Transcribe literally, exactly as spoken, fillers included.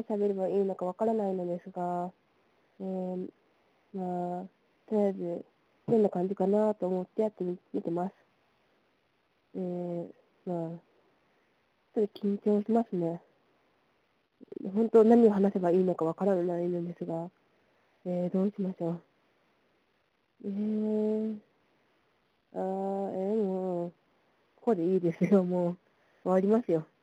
喋ればいいのかわからないのですが、えー、まあ、とりあえず、どんな感じかなと思ってやってみ見てます。えー、まあ、ちょっと緊張しますね。本当何を話せばいいのかわからないのですが、えー、どうしましょう。えー、あー、えー、もう、ここでいいですよ、もう。終わりますよ。